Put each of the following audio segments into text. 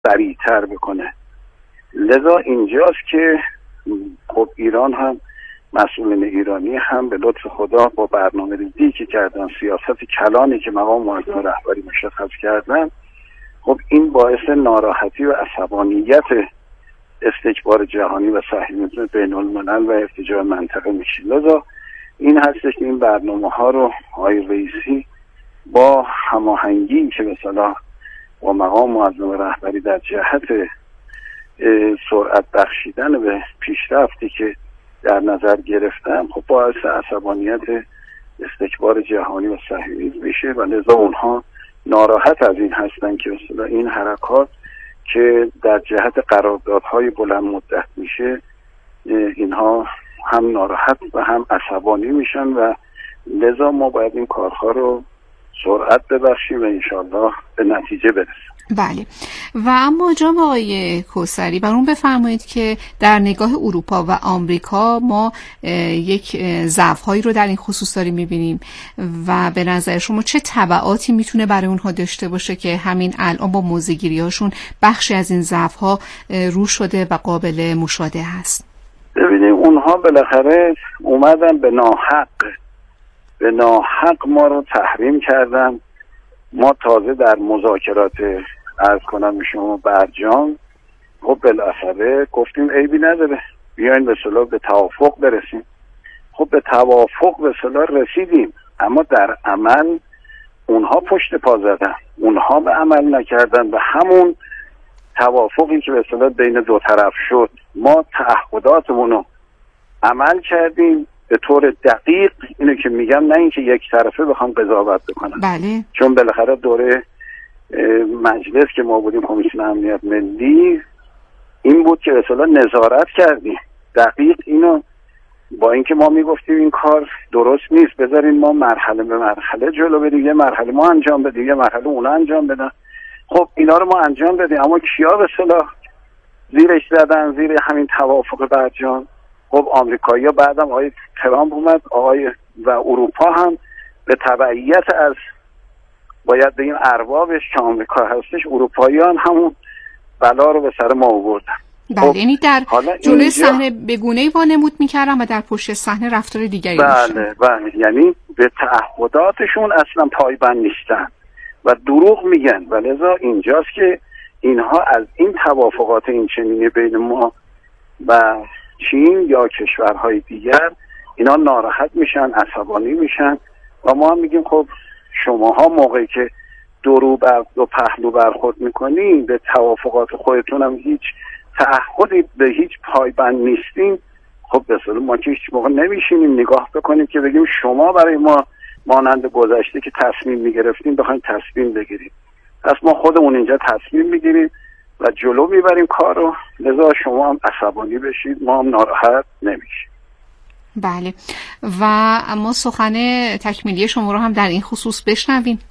سریعتر بکنه. لذا اینجاست که خب ایران هم، مسئولین ایرانی هم به لطف خدا با برنامه ریزی که کردن، سیاست کلانی که مقام معظم رهبری مشخص کردن، خب این باعث ناراحتی و عصبانیت استکبار جهانی و صهیونیسم بین الملل و ارتجاع منطقه میشه. لذا این هستش که این برنامه ها رو آقای رئیسی با هماهنگی که به صلاح با مقام معظم رهبری در جهت سرعت بخشیدن به پیشرفتی که در نظر گرفتن، خب باعث عصبانیت استکبار جهانی و صهیونیسم میشه و لذا اونها ناراحت از این هستن که مثلا این حرکات که در جهت قراردادهای بلند مدت میشه، اینها هم ناراحت و هم عصبانی میشن و لذا ما باید این کارها رو سرعت ببخشیم و انشالله به نتیجه برسیم. بله. و اما جناب آقای کوثری برام بفرمایید که در نگاه اروپا و آمریکا ما یک ضعف‌هایی رو در این خصوص داریم می‌بینیم و به نظر شما چه تبعاتی میتونه برای اونها داشته باشه که همین الان با موضع‌گیری‌هاشون بخشی از این ضعف‌ها رو شده و قابل مشاهده هست؟ ببینید اونها بالاخره اومدن به ناحق ما رو تحریم کردن. ما تازه در مذاکرات عرض کنم شما برجام خب بالاخره گفتیم عیبی نداره، بیاین به صلاح به توافق برسیم. خب به توافق به صلاح رسیدیم، اما در عمل اونها پشت پا زدن، اونها به عمل نکردن و همون توافقی که به صلاح بین دو طرف شد، ما تعهداتمون رو عمل کردیم به طور دقیق. اینو که میگم نه اینکه یک طرفه بخوام قضاوت بکنم. بله. چون بالاخره دوره مجلس که ما بودیم، کمیسیون امنیت ملی، این بود که اصلا نظارت کردیم دقیق اینو، با اینکه ما میگفتیم این کار درست نیست، بذارین ما مرحله به مرحله جلو بریم، یه مرحله ما انجام بدیم، یه مرحله اونا انجام بدن. خب اینا رو ما انجام بدیم، اما کیا به اصطلاح زیرش زدن، زیر همین توافق برجام؟ خب آمریکایی‌ها، بعدم آقای ترامپ اومد، آقای و اروپا هم به تبعیت از باید بگیم اربابش که آمریکا هستش، اروپاییان همون بلا رو به سر ما آوردن. بله. یعنی در جلوی صحنه به گونه‌ای وانمود می‌کردن و در پشت صحنه رفتار دیگری داشتن. بله، یعنی به تعهداتشون اصلا پایبند نیستن و دروغ میگن و لذا اینجاست که اینها از این توافقات این چنینی بین ما و چین یا کشورهای دیگر اینا ناراحت میشن، عصبانی میشن و ما هم میگیم خب شماها موقعی که دو پهلو برخورد میکنین، به توافقات خودتون هم هیچ تعهدی به هیچ پایبند نیستین، خب به اصطلاح ما که هیچ موقع نمیشینیم نگاه بکنیم که بگیم شما برای ما مانند گذشته که تصمیم میگرفتیم بخوایم تصمیم بگیریم. پس ما خودمون اینجا تصمیم میگیریم و جلو میبریم کار رو، لذا شما هم عصبانی بشید، ما هم ناراحت نمیشیم. بله. و اما سخن تکمیلی شما رو هم در این خصوص بشنویم.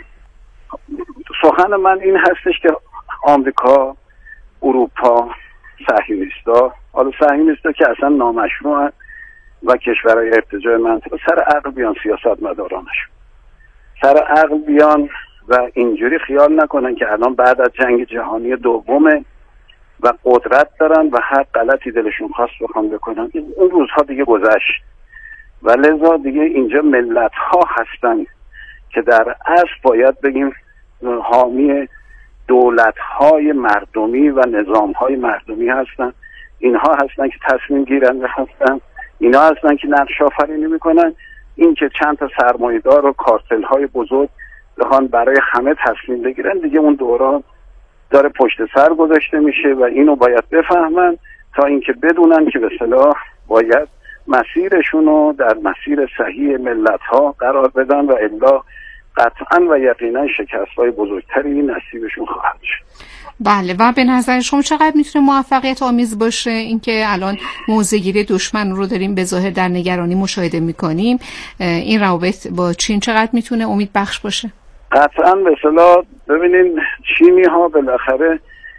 سخن من این هستش که آمریکا، اروپا، صهیونیستا، حالا صهیونیستا که اصلا نامشروعن و کشورهای ارتجاع منطقه، سر عقل بیان، سیاستمدارانشون سر عقل بیان و اینجوری خیال نکنن که الان بعد از جنگ جهانی دومه و قدرت دارن و هر غلطی دلشون خواست بخوام بکنن. اون روزها دیگه گذشت و لذا دیگه اینجا ملت ها هستن که در اصل باید بگیم حامی دولت های مردمی و نظام های مردمی هستن. اینها هستن که تصمیم گیرنده هستن، اینا هستن که نقش آفرینی میکنن. این که چند تا سرمایه‌دار و کارتل های بزرگ بخوان برای همه تصمیم بگیرن، دیگه اون دوران داره پشت سر گذاشته میشه و اینو باید بفهمن تا اینکه بدونن که به اصطلاح باید مسیرشون رو در مسیر صحیح ملت ها قرار بدن و الا قطعا و یقینا شکست‌های بزرگتری نصیبشون خواهد شد. بله. و به نظر شما چقدر میتونه موفقیت آمیز باشه اینکه الان موضع‌گیری دشمن رو داریم به ظاهر در نگرانی مشاهده میکنیم، این روابط با چین چقدر میتونه امید بخش باشه؟ قطعا به اصطلاح ببینین چینی ها بالاخره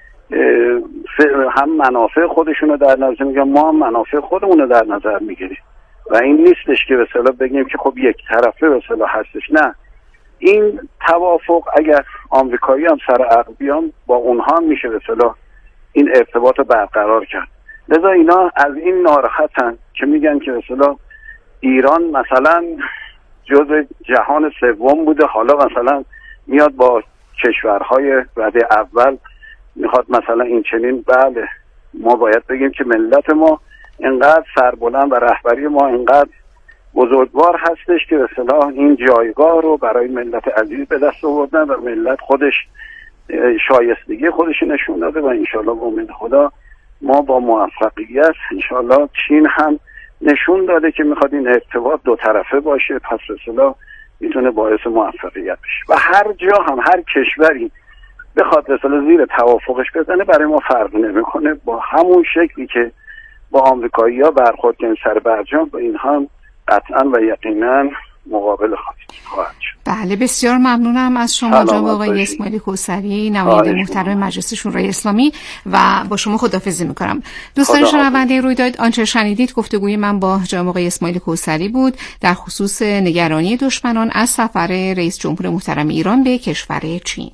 هم منافع خودشون رو در نظر میگیرن، ما هم منافع خودمون رو در نظر میگیریم و این نیستش که به اصطلاح بگیم که خب یک طرفه به اصطلاح هستش. نه، این توافق اگر آمریکایی هم سر عقل بیان با اونها میشه به اصطلاح این ارتباط رو برقرار کرد. لذا اینا از این ناراحتن که میگن که به اصطلاح ایران مثلا جزء جهان سوم بوده، حالا مثلا میاد با کشورهای رده اول میخواد مثلا این چنین. بله ما باید بگیم که ملت ما اینقدر سربلند و رهبری ما اینقدر بزرگوار هستش که به اصطلاح این جایگاه رو برای ملت عزیز به دست آوردن و ملت خودش شایستگی خودش نشون داده و انشالله با امید خدا ما با موفقیت انشالله چین هم نشون داده که میخواد این ارتباط دو طرفه باشه، پس به اصطلاح میتونه باعث موفقیت بشه و هر جا هم هر کشوری بخواد به اصطلاح زیر توافقش بزنه برای ما فرق نمیکنه، با همون شکلی که با آمریکایی‌ها برخورد کردن سر برجام با اینها هم قطعا و یقینا مقابل خواهد شد. بله بسیار ممنونم از شما جناب آقای اسماعیل کوثری، نماینده محترم مجلس شورای اسلامی و با شما خداحافظی میکنم. دوستان شنونده رویداد، آنچه شنیدید گفتگوی من با جناب آقای اسماعیل کوثری بود در خصوص نگرانی دشمنان از سفر رئیس جمهور محترم ایران به کشور چین.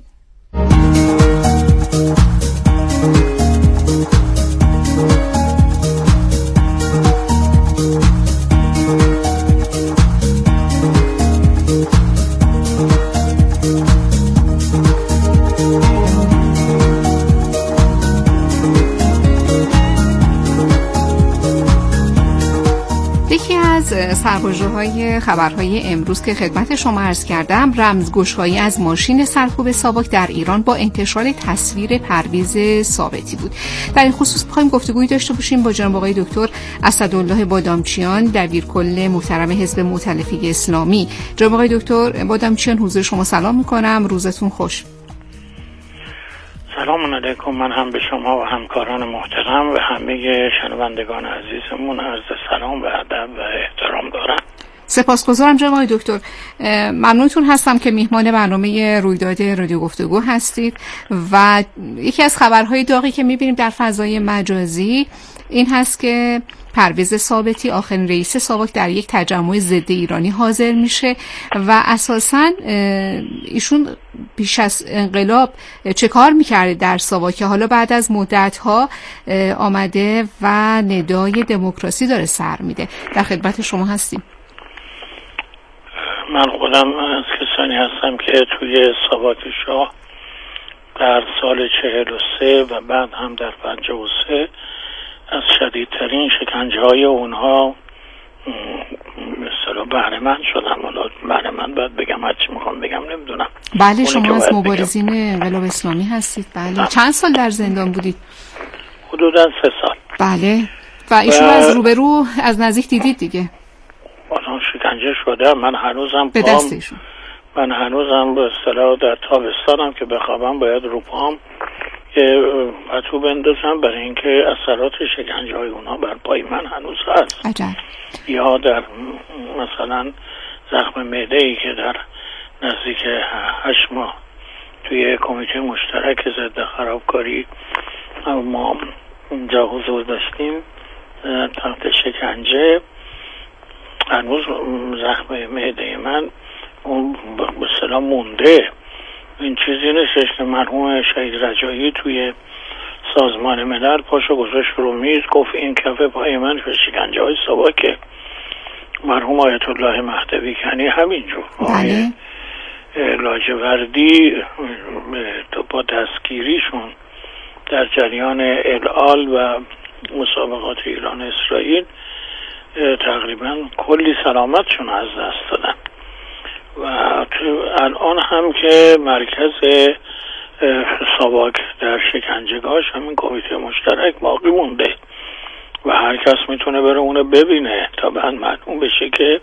سربازهای خبرهای امروز که خدمت شما عرض کردم، رمزگشایی از ماشین سرکوب ساواک در ایران با انتشار تصویر پرویز ثابتی بود. در این خصوص می‌خوایم گفتگویی داشته باشیم با جناب آقای دکتر اسدالله بادامچیان، دبیرکل محترم حزب مؤتلفه اسلامی. جناب آقای دکتر بادامچیان، حضور شما سلام می‌کنم، روزتون خوش. سلام علیکم. من هم به شما و همکاران محترم و همه شنوندگان عزیزمون عرض سلام و ادب و احترام دارم. سپاسگزارم جناب آقای دکتر. ممنونتون هستم که میهمان برنامه رویداد رادیو گفتگو هستید و یکی از خبرهای داغی که میبینیم در فضای مجازی این هست که پرویز ثابتی آخرین رئیس ساواک در یک تجمع ضد ایرانی حاضر میشه و اساساً ایشون پیش از انقلاب چه کار میکرده در ساواک که حالا بعد از مدت‌ها آمده و ندای دموکراسی داره سر میده. در خدمت شما هستیم. من خودم از کسانی هستم که توی ساواک شاه در سال 43 و بعد هم در 53 از شدیدترین شکنجه‌های اونها مثلا بهره مند شدم. حالا بهره مند باید بگم هرچی میخوام بگم نمیدونم. بله شما از مبارزین انقلاب اسلامی هستید. بله. چند سال در زندان بودید؟ حدوداً 3 سال. بله. و ایشون از روبرو از نزدیک دیدید دیگه؟ حالا شکنجه شده. من هنوزم به دست ایشون. من هنوزم به اصطلاح در تابستانم که بخوابم باید رو پام که پتو بندازم برای اینکه اثرات شکنجه های اونا بر پای من هنوز هست. عجب. یا در مثلا زخم معده ای که در نزدیک 8 ماه توی کمیته مشترک ضد خرابکاری ما اونجا حضور داشتیم تحت شکنجه، هنوز زخم معده من اون به اصطلاح مونده. این چیزی نیستش که مرحوم شهید رجایی توی سازمان ملل پاشو گذاشت رو میز گفت این کف پای من به شکنجه های ساواکه. مرحوم آیت الله مهدوی کنی همینجور. بله. لاجوردی با دستگیریشون در جریان العال و مسابقات ایران اسرائیل تقریبا کلی سلامتشون از دست دادن و الان هم که مرکز ساواک در شکنجهگاهش همین کمیته مشترک باقی مونده و هر کس میتونه بره اونو ببینه تا بعد معلوم بشه که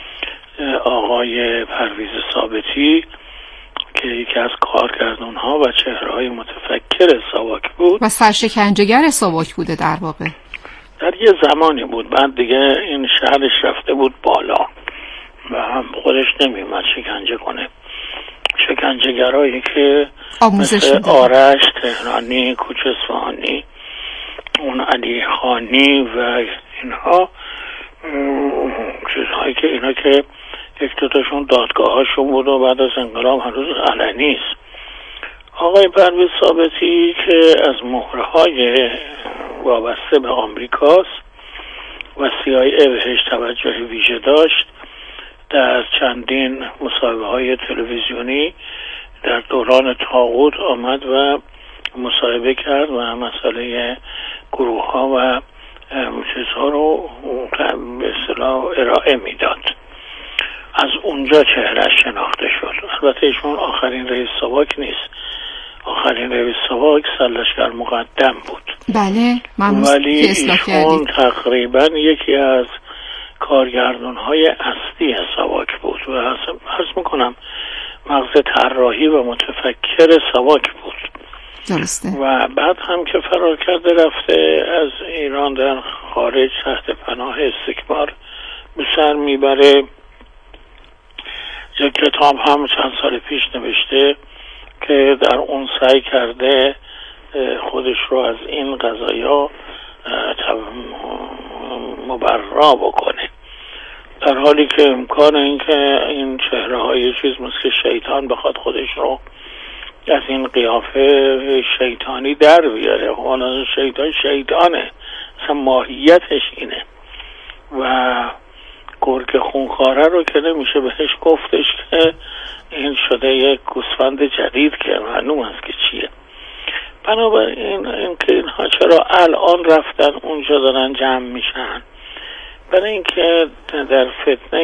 آقای پرویز ثابتی که یکی از کارگردان‌ها و چهره‌های متفکر ساواک بود و سرشکنجهگر ساواک بوده در واقع. در یه زمانی بود، بعد دیگه این شهرش رفته بود بالا و هم خودش نمی‌اومد شکنجه کنه. شکنجهگرایی که مثل آرش تهرانی، کوچ اصفهانی، اون علی خانی و اینها چیزهایی که اینا که یک دوتاشون دادگاهاشون بود و بعد از انقلاب هنوز علنی است. آقای پرویز ثابتی که از مهره‌های وابسته به آمریکاست و CIA بهش توجه ویژه داشت، در چندین مصاحبه‌های تلویزیونی در دوران طاغوت آمد و مصاحبه کرد و مسئله گروه‌ها و چیزها رو به اصطلاح ارائه میداد. از اونجا چهرهش شناخته شد. البته ایشون آخرین رئیس ساواک نیست. آخرین رئیس ساواک سرلشکر مقدم بود. بله، ولی ایشون تقریبا یکی از کارگردان‌های اصلی ساواک بود و عرض میکنم مغز طراحی و متفکر ساواک بود. درسته. و بعد هم که فرار کرده رفته از ایران در خارج تحت پناه استکبار به سر میبره. یک کتاب هم چند سال پیش نوشته که در اون سعی کرده خودش رو از این قضایا مبرا بکنه، در حالی که امکان این که این چهره های چیز مثل شیطان بخواد خودش رو از این قیافه شیطانی در بیاره. حالا شیطانه اصلا ماهیتش اینه و گرگ خونخواره رو که نمیشه بهش گفتش که این شده یک گوسفند جدید که معلوم است که چیه. بنابراین اینکه اینها چرا الان رفتن اونجا دارن جمع میشن، برای اینکه در فتنه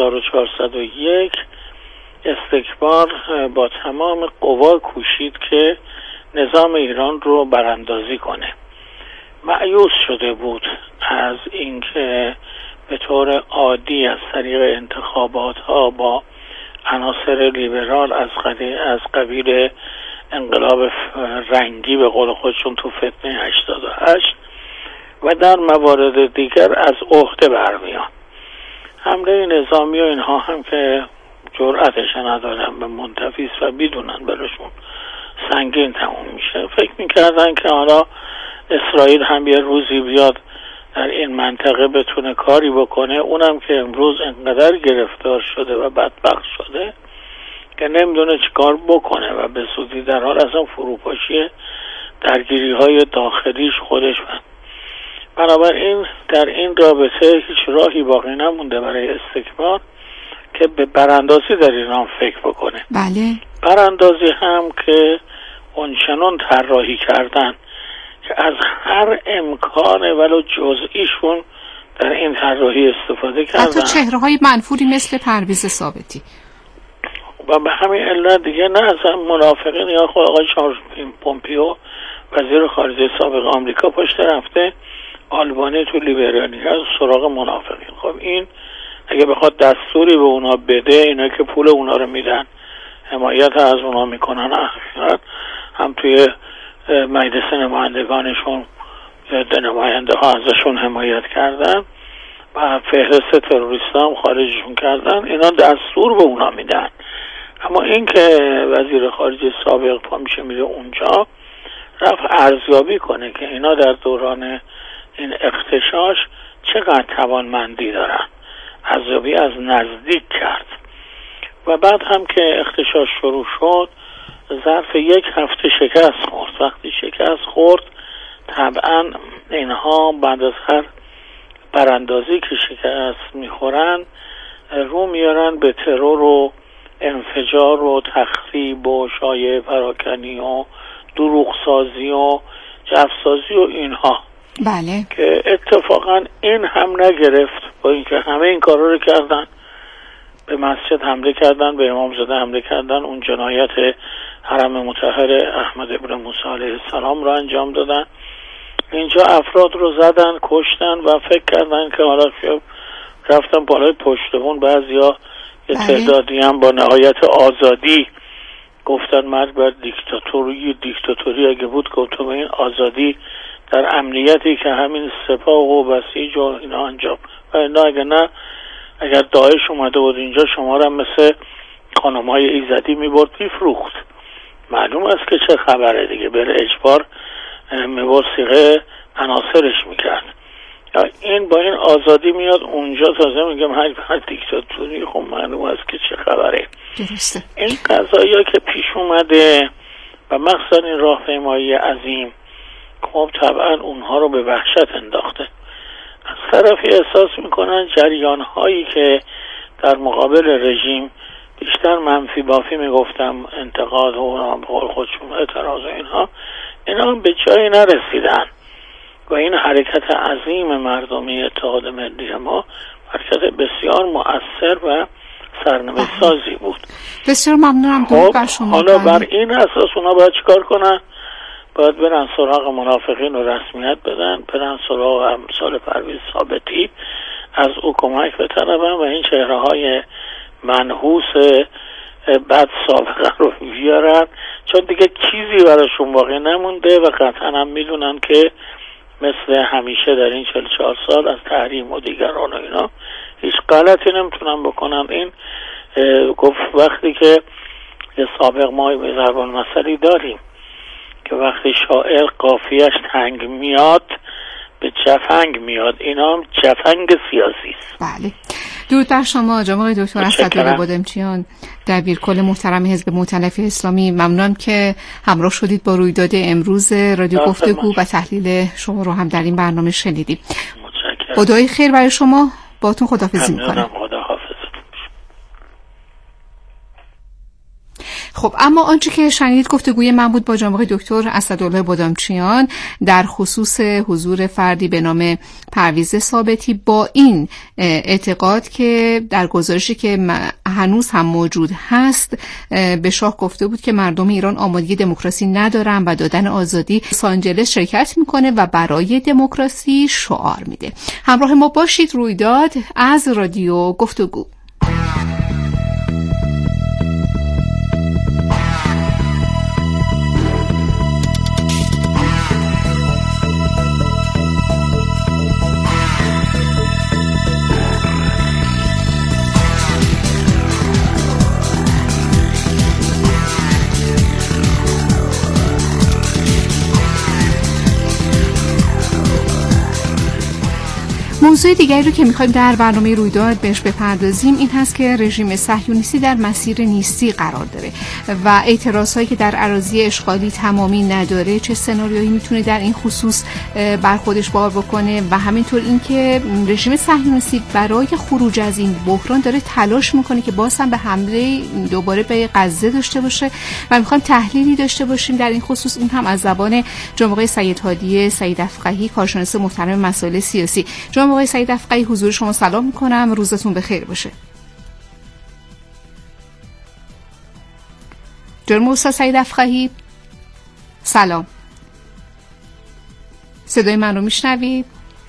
1401 استکبار با تمام قوا کوشید که نظام ایران رو براندازی کنه. مایوس شده بود از اینکه به طور عادی از طریق انتخابات ها با عناصر لیبرال از قبیل انقلاب رنگی به قول خودشون تو فتنه 88 و در موارد دیگر از عهده برمیان. حمله نظامی و اینها هم که جرأتش ندارن به منتفیس و بدونن براشون سنگین تموم میشه. فکر میکردن که حالا اسرائیل هم یه روزی بیاد در این منطقه بتونه کاری بکنه، اونم که امروز انقدر گرفتار شده و بدبخت شده که نمیدونه چی کار بکنه و به زودی در حال اصلا فروپاشی درگیری های داخلیش خودش بود. بنابراین در این رابطه هیچ راهی باقی نمونده برای استکبار که به براندازی در ایران فکر بکنه. بله. براندازی هم که اونچنان طراحی کردن که از هر امکان ولو جزئیشون در این طراحی استفاده کردن، حتی چهره‌های منفوری مثل پرویز ثابتی. و به همین علت دیگه نه از منافقین یا خود آقای چارلز پومپیو وزیر خارجه سابق آمریکا پشت رفته آلبانی تو لیبرالیا از سراغ منافقین. خب این اگه بخواد دستوری به اونا بده، اینا که پول اونا رو میدن حمایت از اونا میکنن، اخیراً هم توی مجلس نمایندگانشون نماینده ها ازشون حمایت کردن و فهرست تروریست هم خارجشون کردن، اینا دستور به اونا میدن. اما این که وزیر خارجه سابق پا میشه میره اونجا رفت ارزیابی کنه که اینا در دوران این اغتشاش چقدر توانمندی دارن، ارزیابی از نزدیک کرد و بعد هم که اغتشاش شروع شد ظرف یک هفته شکست خورد. وقتی شکست خورد طبعا اینها بعد از هر براندازی که شکست میخورن رو میارن به ترور و انفجار و تخریب و شایعه پراکنی و دروغسازی و جفسازی و اینها. بله. که اتفاقا این هم نگرفت، با اینکه همه این کارا رو کردن، به مسجد حمله کردن، به امامزاده حمله کردن، اون جنایت حرم مطهر احمد ابن موسی علیه السلام رو انجام دادن، اینجا افراد رو زدن، کشتن و فکر کردن که حالا رفتن بالای پشتبون. بعضیا یه تعدادی هم با نهایت آزادی گفتن مرگ بر دیکتاتوری اگه بود گفتم این آزادی در امنیتی که همین سپاه و بسیج و اینا انجام و اینا، اگه نه اگر داعش اومده بود اینجا شما را مثل خانم‌های ایزدی میبرد میفروخت. معلوم است که چه خبره دیگه، بره اجبار میبرد سیغه عناصرش میکرد. این با این آزادی میاد اونجا تازه میگم هر دیکتاتوری خب معلوم است که چه خبره. درسته. این قضایا که پیش اومده و مخصوصا این راهپیمایی عظیم خب طبعا اونها رو به وحشت انداخته. از طرفی احساس میکنن جریان هایی که در مقابل رژیم بیشتر منفی بافی میگفتم، انتقاد و خودشون اعتراض و اینا به جایی نرسیدن و این حرکت عظیم مردمی اتحاد ملی ما حرکت بسیار مؤثر و سرنوشت سازی بود. بسیار ممنونم. خب حالا بر این اساس اونا باید چیکار کنن؟ باید برن سراغ منافقین و رسمیت بدن، برن سراغ امثال پرویز ثابتی، از او کمک بطلبن و این چهره های منحوس بد سابقه رو بیارن، چون دیگه چیزی براشون باقی نمونده و قطعا هم میدونن که مثل همیشه در این 44 سال از تحریم و دیگران و اینا هیچ غلطی نمیتونن بکنن. این گفت وقتی که یه سابق ما به ضربان مثلی داریم که وقتی شاعر قافیه‌اش تنگ میاد به جفنگ میاد، اینا هم جفنگ سیاسی است. بله. درود بر شما جناب آقای دکتر اسدالله بادمچیان، دبیرکل محترم حزب مؤتلف اسلامی. ممنونم که همراه شدید با رویداد امروز رادیو گفتگو و تحلیل شما رو هم در این برنامه شنیدیم. متشکرم. خدای خیر برای شما. باهاتون خداحافظی می‌کنم. خب اما آنچه که شنید گفتگوی من بود با جناب آقای دکتر اسدالله بادامچیان در خصوص حضور فردی به نام پرویز ثابتی، با این اعتقاد که در گزارشی که هنوز هم موجود هست به شاه گفته بود که مردم ایران آمادگی دموکراسی ندارن و دادن آزادی لس آنجلس شرکت میکنه و برای دموکراسی شعار میده. همراه ما باشید. رویداد از رادیو گفتگو. موضوع دیگری رو که می‌خوایم در برنامه رویداد بهش بپردازیم این هست که رژیم صهیونیستی در مسیر نیستی قرار داره و اعتراض‌هایی که در اراضی اشغالی تمامی نداره، چه سناریویی میتونه در این خصوص بر خودش بار بکنه و همینطور اینکه رژیم صهیونیستی برای خروج از این بحران داره تلاش میکنه که باز هم به حمله دوباره به غزه داشته باشه و می‌خوایم تحلیلی داشته باشیم در این خصوص، اون هم از زبان جناب آقای سید هادی سید افقهی، کارشناس محترم مسائل سیاسی. جناب آقای سید افقهی، حضور شما سلام میکنم، روزتون بخیر باشه. جناب استاد سید افقهی سلام، صدای من رو میشنوید؟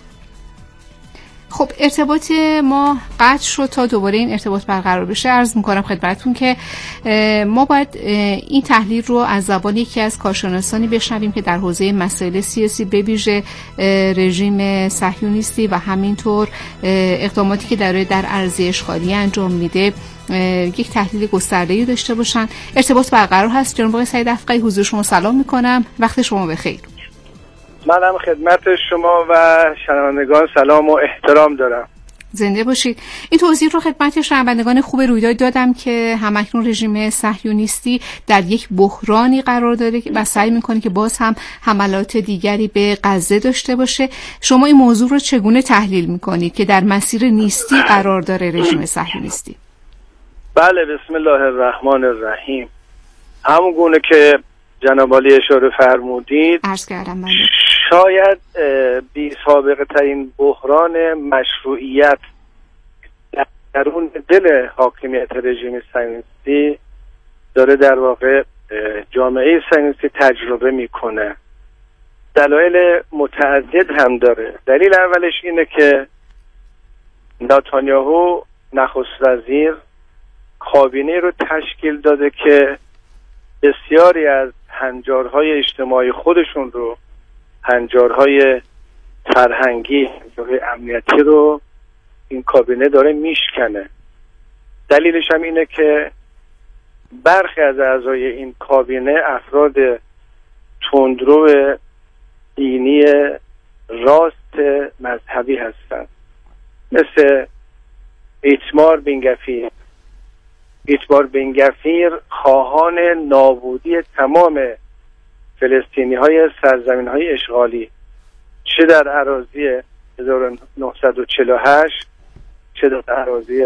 خب ارتباط ما قطع شد. تا دوباره این ارتباط برقرار بشه عرض میکنم خدمتتون که ما باید این تحلیل رو از زبان یکی از کارشناسانی بشنویم که در حوزه مسائل سیاسی به ویژه رژیم صهیونیستی و همینطور اقداماتی که داره در اراضی اشغالی انجام میده یک تحلیل گسترده‌ای داشته باشن. ارتباط برقرار هست. جناب آقای سید افقهی، حضور شما سلام میکنم، وقت شما بخیر. منم خدمت شما و شنوندگان سلام و احترام دارم. زنده باشید. این توضیح رو خدمت شنوندگان خوب رویداد دادم که همکنون رژیم صهیونیستی در یک بحرانی قرار داره و سعی میکنه که باز هم حملات دیگری به غزه داشته باشه. شما این موضوع رو چگونه تحلیل میکنید که در مسیر نیستی قرار داره رژیم صهیونیستی؟ بله، بسم الله الرحمن الرحیم. همون گونه که جناب عالی اشاره فرمودید، عرض کردم من شاید بی سابقه ترین بحران مشروعیت درون دل حاکمیت رژیم صهیونیستی داره در واقع جامعه صهیونیستی تجربه میکنه. دلایل متعدد هم داره. دلیل اولش اینه که نتانیاهو نخست وزیر کابینه رو تشکیل داده که بسیاری از هنجارهای اجتماعی خودشون رو، هنجارهای فرهنگی، هنجارهای امنیتی رو این کابینه داره میشکنه. دلیلش هم اینه که برخی از اعضای این کابینه افراد تندرو دینی راست مذهبی هستند، مثل ایتمار بن گفیر خواهان نابودی تمام فلسطینی های سرزمین های اشغالی، چه در اراضی 1948 چه در اراضی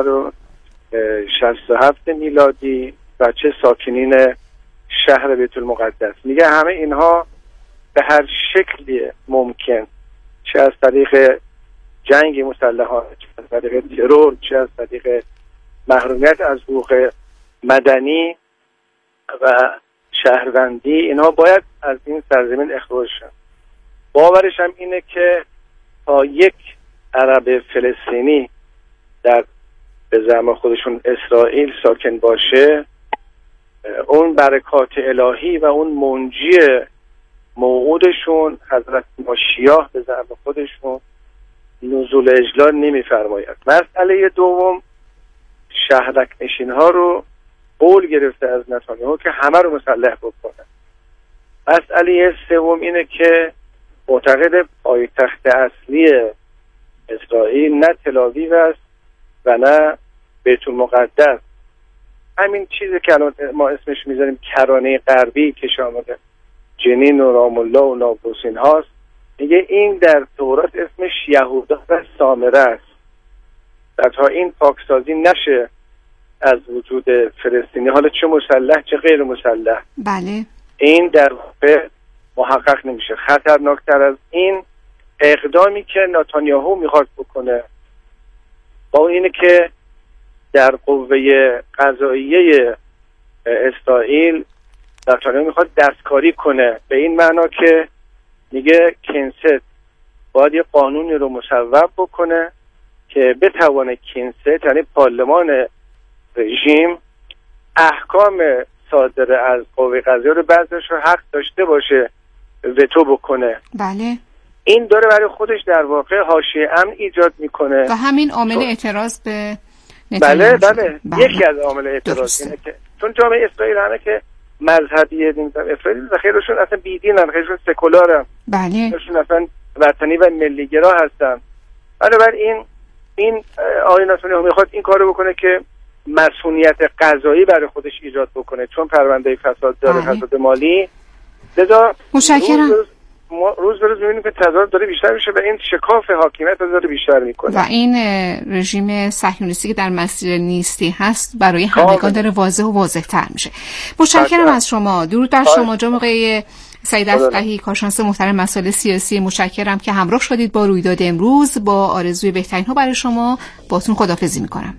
1967 میلادی و چه ساکنین شهر بیت المقدس. میگه همه اینها به هر شکلی ممکن، چه از طریق جنگ مسلحانه، چه از طریق ترور، چه از طریق محرومیت از حقوق مدنی و شهروندی، اینها باید از این سرزمین اخراج شن. باورش هم اینه که تا یک عرب فلسطینی در به زعم خودشون اسرائیل ساکن باشه، اون برکات الهی و اون منجی موعودشون حضرت ماشیاه به زعم خودشون نزول اجلال نمیفرماید. مسئله دوم، شهرک نشین ها رو قول گرفته از نتانیاهو که همه رو مسلح بکنه. مسئله سوم اینه که معتقد پایتخت اصلی اسرائیل نه تل‌آویو است و نه بیت المقدس. همین چیزی که الان ما اسمش میذاریم کرانه غربی که شامل جنین و رام الله و نابلس هاست، میگه این در تورات اسمش یهودا و سامره است. در تا این پاکسازی نشه از وجود فلسطینی، حالا چه مسلح چه غیر مسلح، بله، این در واقع محقق نمیشه. خطرناکتر از این اقدامی که نتانیاهو میخواد بکنه با اینه که در قوه قضاییه اسرائیل نتانیاهو میخواد دستکاری کنه، به این معنا که میگه کنست باید یه قانونی رو مصوب بکنه که بتوانه کنست، یعنی پارلمان رژیم، احکام صادر از قوه قضاییه رو بعضیش رو حق داشته باشه وتو بکنه. بله، این داره برای خودش در واقع حاشیه امن ایجاد میکنه و همین عامل اعتراض به بله. یکی از عامل اعتراض اینه که چون جامعه اسرائیل همه که مذهبیه، اسرائیل خیلیشون اصلا بیدینن، خیلیشون سکولارن، بله، خیلیشون اصلا وطنی و ملیگرا هستن. بنابراین این آقای نتانیاهو میخواد این کارو بکنه که مسئولیت قضایی برای خودش ایجاد بکنه، چون پرونده فساد داره، فساد مالی. لذا متشکرم. روز به روز می‌بینیم که تضاد داره بیشتر میشه و این شکاف حاکمیت داره بیشتر میکنه و این رژیم صهیونیستی که در مسیر نیستی هست برای همگان داره واضح و واضح‌تر میشه. متشکرم از شما. درود بر شما جناب آقای سعید اصلحی، کارشناس محترم مسائل سیاسی. متشکرم که همراه شدید با رویداد امروز. با آرزوی بهترین ها برای شما باتون خداحافظی میکنم.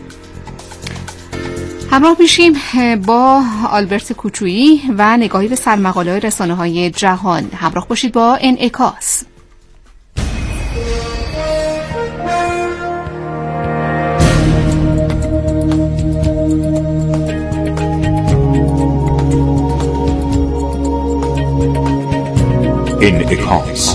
همراه میشیم با آلبرت کوچویی و نگاهی به سرمقاله‌های رسانه‌های جهان. همراه باشید با انعکاس. انعکاس.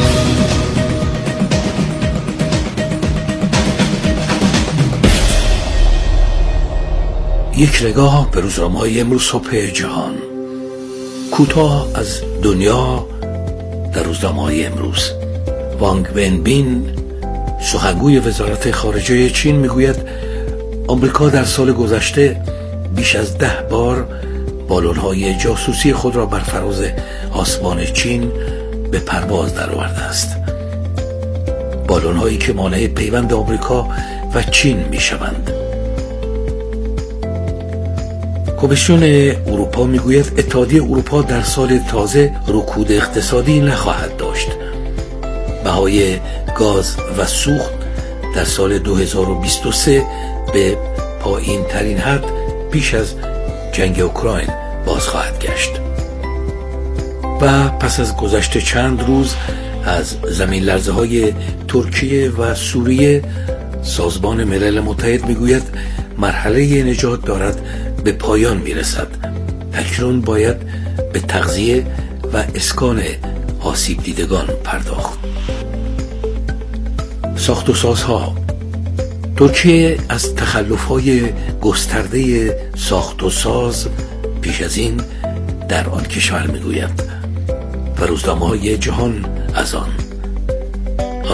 یک نگاه به روزنامه‌های امروز صبح جهان. کوتاه از دنیا در روزنامه‌های امروز. وانگ ونبین، سخنگوی وزارت خارجه چین، میگوید آمریکا در سال گذشته بیش از 10 بار بالون‌های جاسوسی خود را بر فراز آسمان چین به پرواز درآورده است. بالون‌هایی که مانع پیوند آمریکا و چین می‌شوند. کمیسیون اروپا میگوید اتحادیه اروپا در سال تازه رکود اقتصادی نخواهد داشت. بهای گاز و سوخت در سال 2023 به پایین ترین حد پیش از جنگ اوکراین باز خواهد گشت. و پس از گذشت چند روز از زمین لرزه های ترکیه و سوریه، سازمان ملل متحد میگوید مرحله نجات دارد به پایان میرسد. اکنون باید به تغذیه و اسکان آسیب دیدگان پرداخت. ساخت و سازها. ترکیه از تخلف‌های گسترده ساخت و ساز پیش از این در آن کشور میگوید و روزنامه‌های جهان از آن.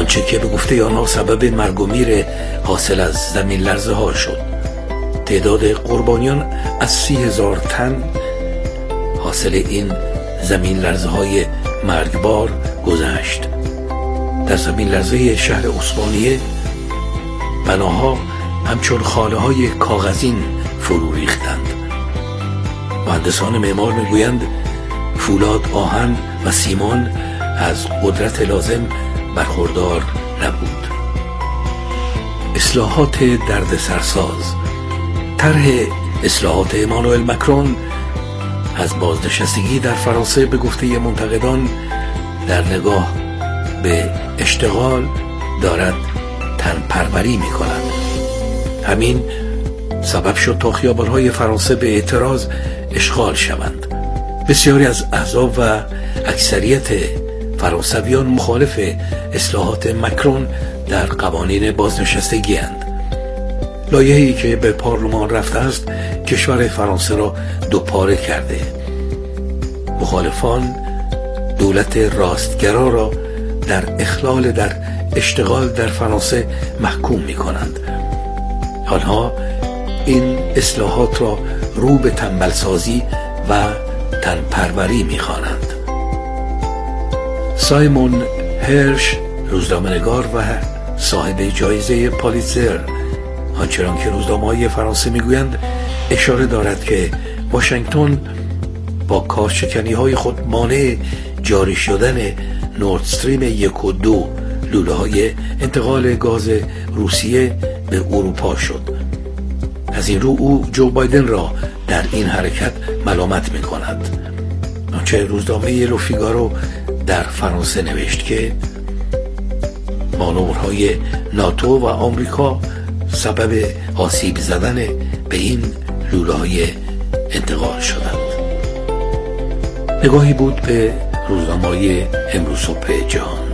آنچه که به گفته آنها سبب مرگ و میر حاصل از زمین لرزه ها شد. تعداد قربانیان از 30,000 تن حاصل این زمین لرزه های مرگبار گذشت. در زمین لرزه شهر اسپانیه بناها همچون خاله های کاغذین فرو ریختند. مهندسان معمار میگویند فولاد، آهن و سیمان از قدرت لازم برخوردار نبود. اصلاحات دردسرساز. طرح اصلاحات امانوئل مکرون از بازنشستگی در فرانسه به گفته منتقدان در نگاه به اشتغال دارد تن پروری می کند. همین سبب شد تا خیابان‌های فرانسه به اعتراض اشغال شوند. بسیاری از احزاب و اکثریت فرانسویان مخالف اصلاحات مکرون در قوانین بازنشستگی اند. لایحه‌ای که به پارلمان رفته است کشور فرانسه را دوپاره کرده. مخالفان دولت راستگرا را در اخلال در اشتغال در فرانسه محکوم می کنند. آنها این اصلاحات را رو به تنبلسازی و تنپروری می خوانند. سایمون هرش، روزنامه‌نگار و صاحب جایزه پالیتزر، آنچنان که روزنامه‌های فرانسه میگویند اشاره دارد که واشنگتن با کارشکنی‌های خود مانع جاری شدن نورد استریم 1 و 2 لوله‌های انتقال گاز روسیه به اروپا شد. از این رو او جو بایدن را در این حرکت ملامت می‌کند. آنچه روزنامه لو فیگارو در فرانسه نوشت که مانورهای ناتو و آمریکا سبب آسیب زدن به این لوله‌های انتقال شدند. نگاهی بود به روزنامه‌های امروز صبح جهان.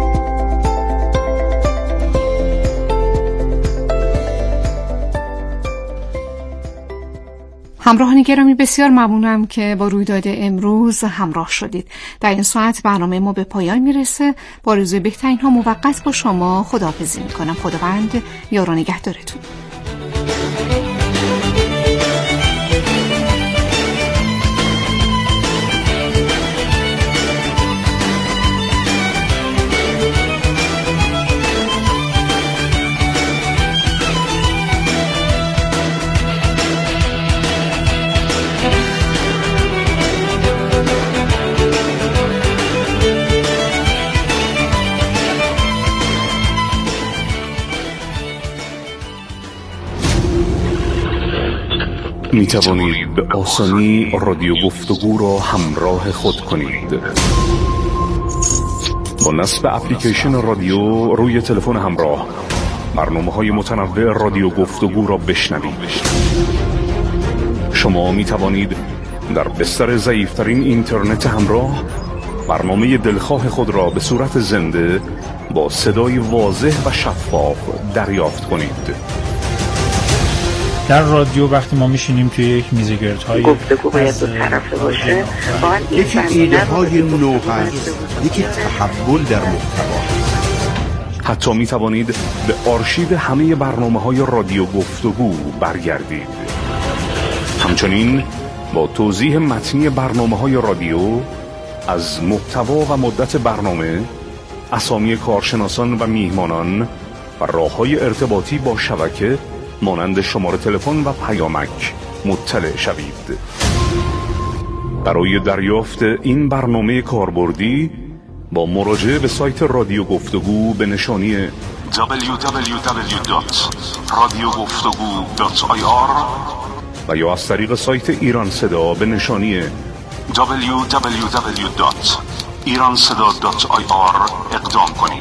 همراهان گرامی، بسیار ممنونم که با رویداد امروز همراه شدید. در این ساعت برنامه ما به پایان میرسه. با آرزوی بهترین ها موقت با شما خداحافظی میکنم. خداوند یار و نگهدارتون. می توانید به آسانی رادیو گفتگو را همراه خود کنید. با نصب اپلیکیشن رادیو روی تلفن همراه برنامه‌های متنوع رادیو گفتگو را بشنوید. شما می توانید در بستر ضعیف‌ترین اینترنت همراه برنامه دلخواه خود را به صورت زنده با صدای واضح و شفاف دریافت کنید. در رادیو وقتی ما میشینیم توی یک میزگردهای گفتگو باید دو طرفه باشه، یکی ایده های نو هست، یکی تحول در محتوا. حتی می توانید به آرشیو همه برنامه‌های رادیو گفتگو برگردید. همچنین با توضیح متنی برنامه‌های رادیو از محتوا و مدت برنامه، اسامی کارشناسان و میهمانان و راه‌های ارتباطی با شبکه مانند شماره تلفن و پیامک مطلع شوید. برای دریافت این برنامه کاربردی با مراجعه به سایت رادیو گفتگو به نشانی www.radiogoftagoo.ir و یا از طریق سایت ایران صدا به نشانی www.iranseda.ir اقدام کنید.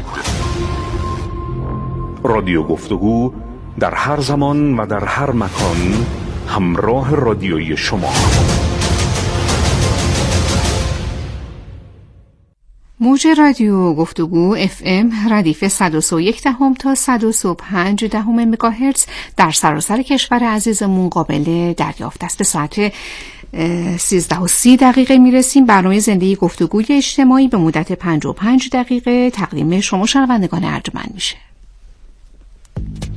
رادیو گفتگو در هر زمان و در هر مکان همراه رادیویی شما. موج رادیو گفتگو FM ردیف 101 تا 105 مگاهرتز در سراسر کشور عزیزمون قابل دریافت است. به ساعت 13:30 میرسیم. برنامه زندگی گفتگوی اجتماعی به مدت 55 دقیقه تقدیم شما شنوندگان ارجمند میشه.